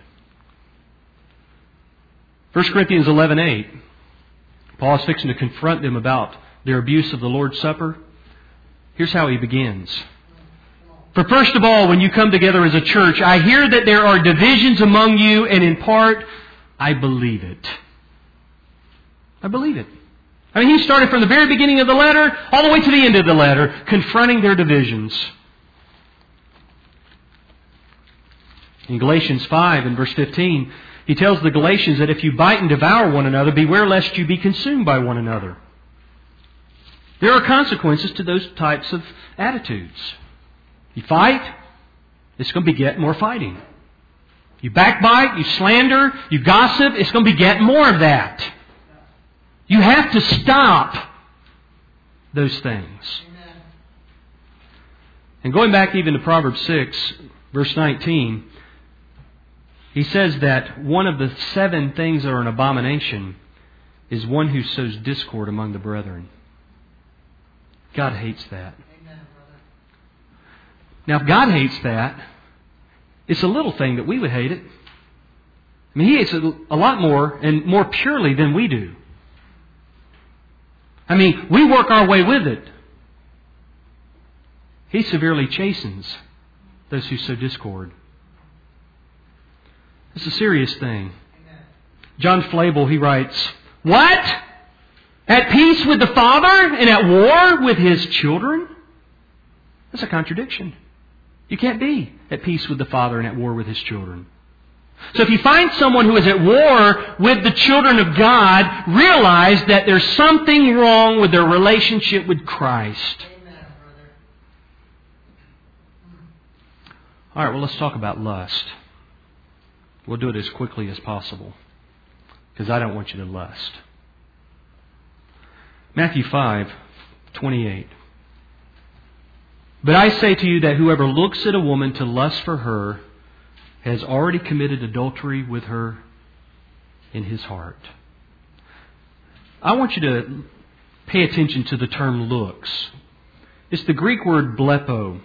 Speaker 1: 1 Corinthians 11:8. Paul is fixing to confront them about their abuse of the Lord's Supper. Here's how he begins. For first of all, when you come together as a church, I hear that there are divisions among you, and in part, I believe it. I believe it. I mean, he started from the very beginning of the letter all the way to the end of the letter, confronting their divisions. In Galatians 5 and verse 15, he tells the Galatians that if you bite and devour one another, beware lest you be consumed by one another. There are consequences to those types of attitudes. You fight, it's going to beget more fighting. You backbite, you slander, you gossip, it's going to beget more of that. You have to stop those things. Amen. And going back even to Proverbs 6, verse 19, he says that one of the 7 things that are an abomination is one who sows discord among the brethren. God hates that. Amen, brother. Now, if God hates that, it's a little thing that we would hate it. I mean, He hates it a lot more and more purely than we do. I mean, we work our way with it. He severely chastens those who sow discord. It's a serious thing. John Flavel, he writes, what? At peace with the Father and at war with His children? That's a contradiction. You can't be at peace with the Father and at war with His children. So if you find someone who is at war with the children of God, realize that there's something wrong with their relationship with Christ. Amen, brother. All right, well, let's talk about lust. We'll do it as quickly as possible, because I don't want you to lust. Matthew 5:28. But I say to you that whoever looks at a woman to lust for her has already committed adultery with her in his heart. I want you to pay attention to the term looks. It's the Greek word blepo.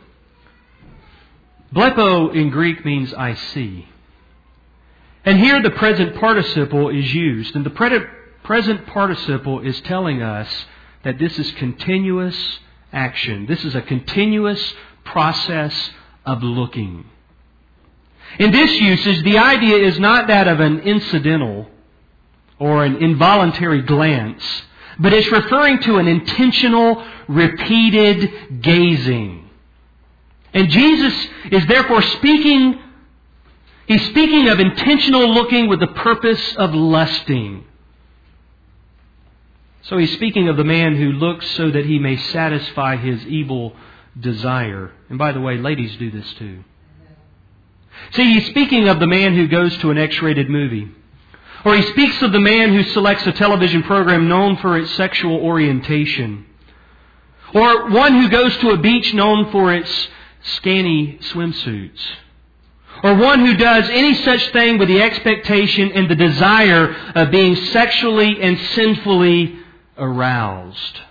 Speaker 1: Blepo in Greek means I see. And here the present participle is used. And the present participle is telling us that this is continuous action. This is a continuous process of looking. In this usage, the idea is not that of an incidental or an involuntary glance, but it's referring to an intentional, repeated gazing. And Jesus is therefore speaking of intentional looking with the purpose of lusting. So He's speaking of the man who looks so that he may satisfy his evil desire. And by the way, ladies do this too. See, He's speaking of the man who goes to an X-rated movie. Or He speaks of the man who selects a television program known for its sexual orientation. Or one who goes to a beach known for its scanty swimsuits. Or or one who does any such thing with the expectation and the desire of being sexually and sinfully aroused.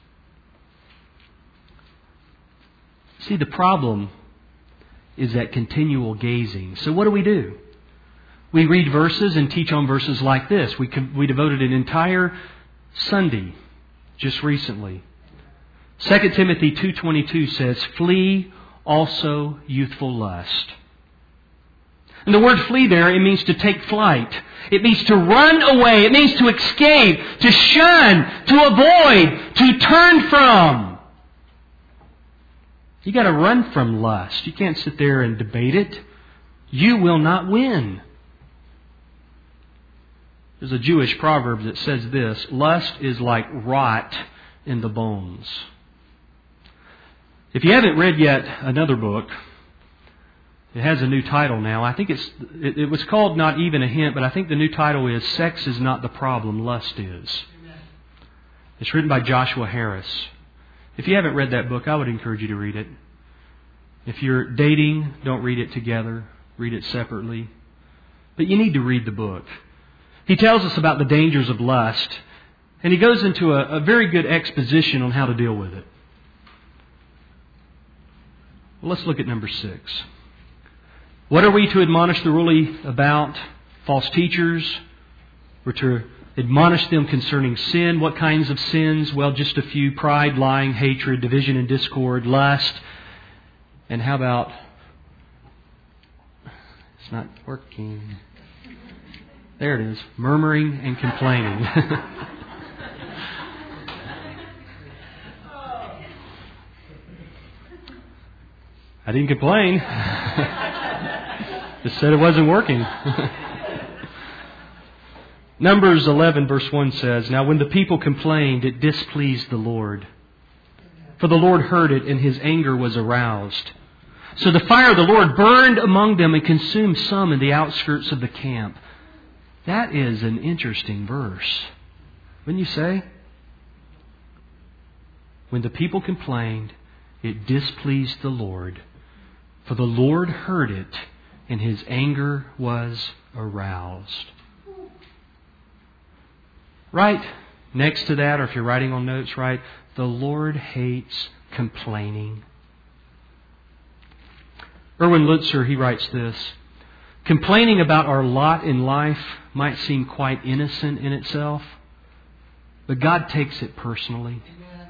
Speaker 1: See, the problem is that continual gazing. So what do? We read verses and teach on verses like this. We devoted an entire Sunday just recently. 2 Timothy 2:22 says, "Flee also youthful lust." And the word flee there, it means to take flight. It means to run away. It means to escape, to shun, to avoid, to turn from. You got to run from lust. You can't sit there and debate it. You will not win. There's a Jewish proverb that says this: lust is like rot in the bones. If you haven't read yet another book, it has a new title now. I think it was called Not Even a Hint, but I think the new title is Sex is Not the Problem, Lust Is. It's written by Joshua Harris. If you haven't read that book, I would encourage you to read it. If you're dating, don't read it together. Read it separately. But you need to read the book. He tells us about the dangers of lust, and he goes into a very good exposition on how to deal with it. Well, let's look at number 6. What are we to admonish the worldly about? False teachers. We're to admonish them concerning sin. What kinds of sins? Well, just a few: pride, lying, hatred, division and discord, lust. And how about... It's not working. There it is. Murmuring and complaining. I didn't complain. Just said it wasn't working. Numbers 11 verse 1 says, "Now when the people complained, it displeased the Lord. For the Lord heard it, and His anger was aroused. So the fire of the Lord burned among them and consumed some in the outskirts of the camp." That is an interesting verse, wouldn't you say? When the people complained, it displeased the Lord. For the Lord heard it, and His anger was aroused. Right next to that, or if you're writing on notes, right, the Lord hates complaining. Erwin Lutzer, he writes this: "Complaining about our lot in life might seem quite innocent in itself, but God takes it personally."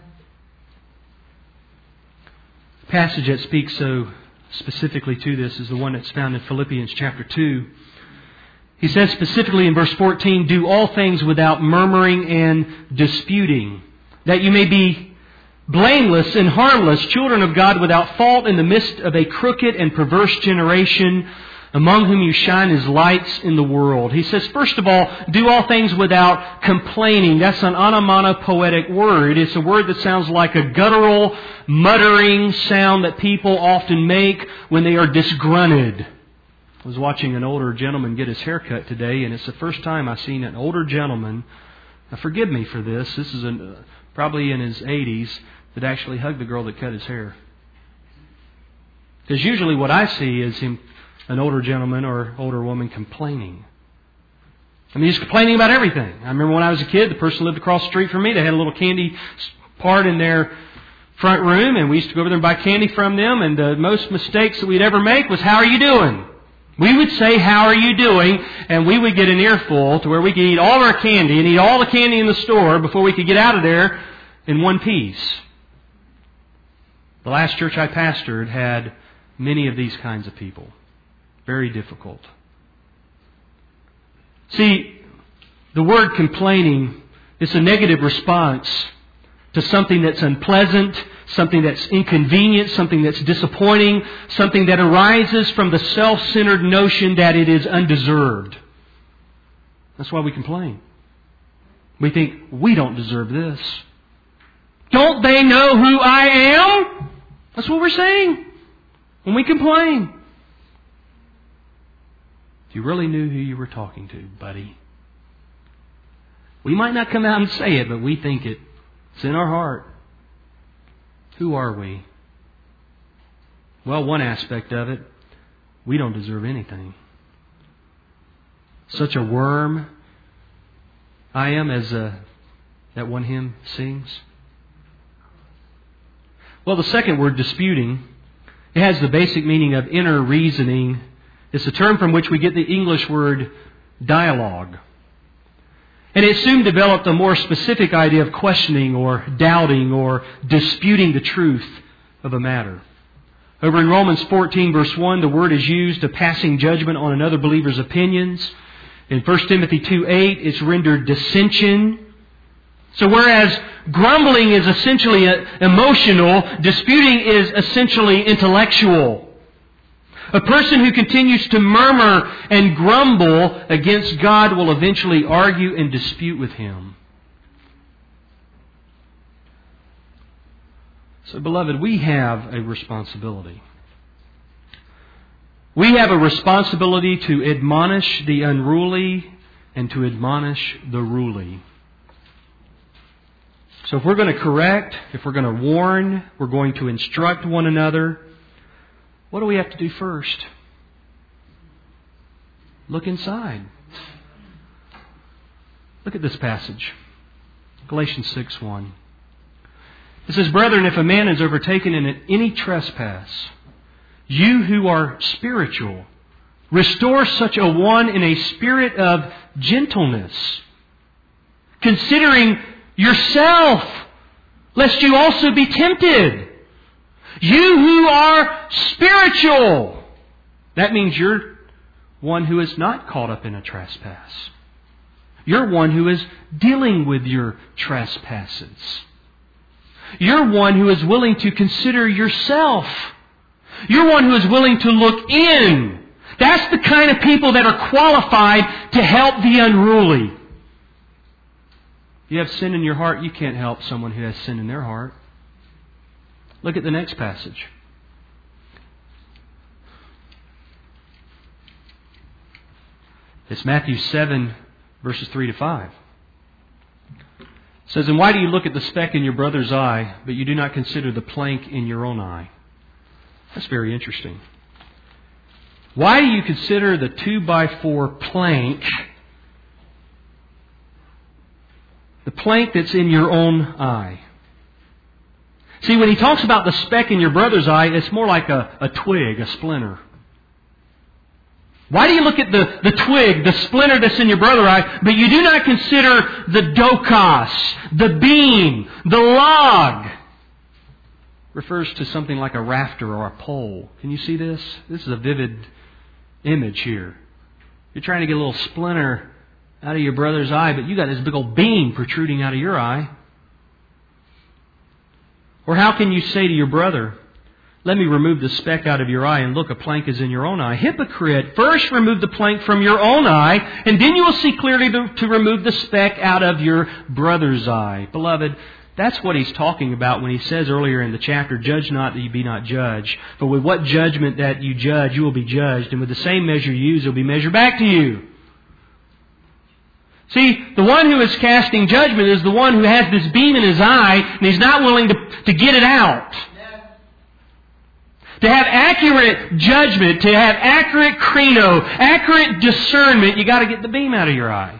Speaker 1: The passage that speaks so specifically to this is the one that's found in Philippians chapter 2. He says specifically in verse 14, "Do all things without murmuring and disputing, that you may be blameless and harmless, children of God without fault in the midst of a crooked and perverse generation, among whom you shine as lights in the world." He says, first of all, do all things without complaining. That's an onomatopoetic word. It's a word that sounds like a guttural, muttering sound that people often make when they are disgruntled. I was watching an older gentleman get his hair cut today, and it's the first time I've seen an older gentleman, now forgive me for this, this is probably in his 80s, that actually hugged the girl that cut his hair. Because usually what I see is an older gentleman or older woman complaining. I mean, he's complaining about everything. I remember when I was a kid, the person lived across the street from me. They had a little candy part in their front room, and we used to go over there and buy candy from them. And the most mistakes that we'd ever make was, "How are you doing?" We would say, "How are you doing?" and we would get an earful to where we could eat all of our candy and eat all the candy in the store before we could get out of there in one piece. The last church I pastored had many of these kinds of people. Very difficult. See, the word complaining is a negative response to something that's unpleasant, something that's inconvenient, something that's disappointing, something that arises from the self-centered notion that it is undeserved. That's why we complain. We think, we don't deserve this. Don't they know who I am? That's what we're saying when we complain. If you really knew who you were talking to, buddy. We might not come out and say it, but we think it. It's in our heart. Who are we? Well, one aspect of it, we don't deserve anything. Such a worm I am, as that one hymn sings. Well, the second word, disputing, it has the basic meaning of inner reasoning. It's a term from which we get the English word dialogue. And it soon developed a more specific idea of questioning or doubting or disputing the truth of a matter. Over in Romans 14, verse 1, the word is used of passing judgment on another believer's opinions. In 1 Timothy 2:8, it's rendered dissension. So whereas grumbling is essentially emotional, disputing is essentially intellectual. A person who continues to murmur and grumble against God will eventually argue and dispute with Him. So, beloved, we have a responsibility. We have a responsibility to admonish the unruly and to admonish the ruly. So if we're going to correct, if we're going to warn, we're going to instruct one another, what do we have to do first? Look inside. Look at this passage. Galatians 6:1. It says, "Brethren, if a man is overtaken in any trespass, you who are spiritual, restore such a one in a spirit of gentleness, considering yourself, lest you also be tempted. You who are spiritual." That means you're one who is not caught up in a trespass. You're one who is dealing with your trespasses. You're one who is willing to consider yourself. You're one who is willing to look in. That's the kind of people that are qualified to help the unruly. If you have sin in your heart, you can't help someone who has sin in their heart. Look at the next passage. It's Matthew 7, verses 3 to 5. It says, "And why do you look at the speck in your brother's eye, but you do not consider the plank in your own eye?" That's very interesting. Why do you consider the 2x4 plank, the plank that's in your own eye? See, when he talks about the speck in your brother's eye, it's more like a twig, a splinter. Why do you look at the twig, the splinter that's in your brother's eye, but you do not consider the dokos, the beam, the log? Refers to something like a rafter or a pole. Can you see this? This is a vivid image here. You're trying to get a little splinter out of your brother's eye, but you got this big old beam protruding out of your eye. Or how can you say to your brother, "Let me remove the speck out of your eye," and look, a plank is in your own eye? Hypocrite, first remove the plank from your own eye, and then you will see clearly to remove the speck out of your brother's eye. Beloved, that's what he's talking about when he says earlier in the chapter, "Judge not that you be not judged. For with what judgment that you judge, you will be judged. And with the same measure you use, it will be measured back to you." See, the one who is casting judgment is the one who has this beam in his eye, and he's not willing to get it out. To have accurate judgment, to have accurate krino, accurate discernment, you got to get the beam out of your eye.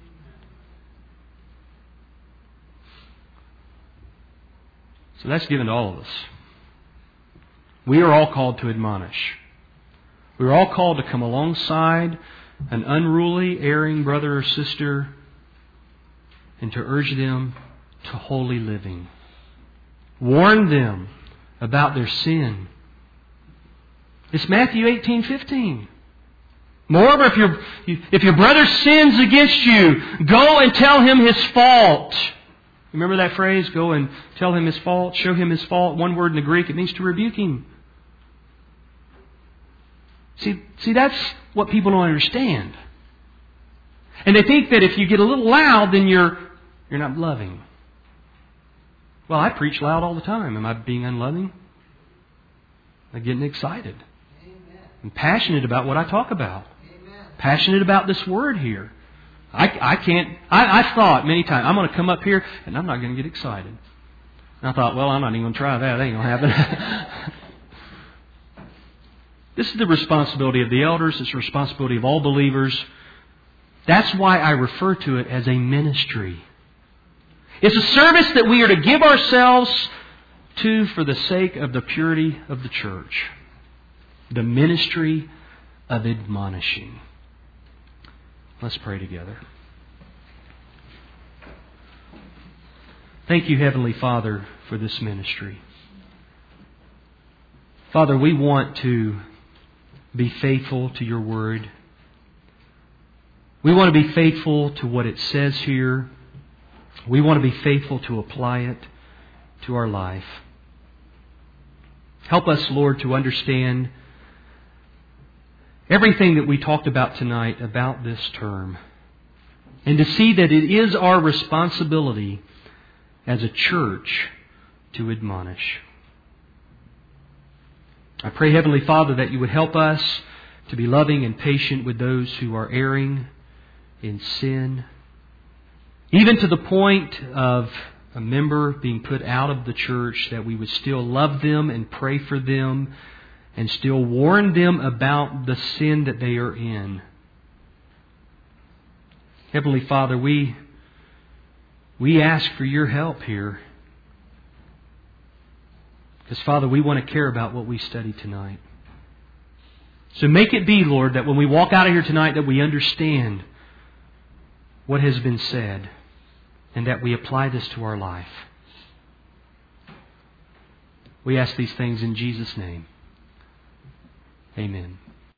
Speaker 1: So that's given to all of us. We are all called to admonish. We are all called to come alongside an unruly, erring brother or sister and to urge them to holy living. Warn them about their sin. It's Matthew 18:15. Moreover, if your brother sins against you, go and tell him his fault. Remember that phrase? Go and tell him his fault, show him his fault. One word in the Greek, it means to rebuke him. See, that's what people don't understand. And they think that if you get a little loud, then you're not loving. Well, I preach loud all the time. Am I being unloving? I'm getting excited. I'm passionate about what I talk about. Passionate about this word here. I thought many times, I'm going to come up here and I'm not going to get excited. And I thought, well, I'm not even going to try that. That ain't going to happen. This is the responsibility of the elders. It's the responsibility of all believers. That's why I refer to it as a ministry. It's a service that we are to give ourselves to for the sake of the purity of the church. The ministry of admonishing. Let's pray together. Thank you, Heavenly Father, for this ministry. Father, we want to be faithful to your word. We want to be faithful to what it says here. We want to be faithful to apply it to our life. Help us, Lord, to understand everything that we talked about tonight about this term, and to see that it is our responsibility as a church to admonish. I pray, Heavenly Father, that you would help us to be loving and patient with those who are erring in sin, even to the point of a member being put out of the church, that we would still love them and pray for them and still warn them about the sin that they are in. Heavenly Father, we ask for your help here. Because, Father, we want to care about what we study tonight. So make it be, Lord, that when we walk out of here tonight, that we understand what has been said and that we apply this to our life. We ask these things in Jesus' name. Amen.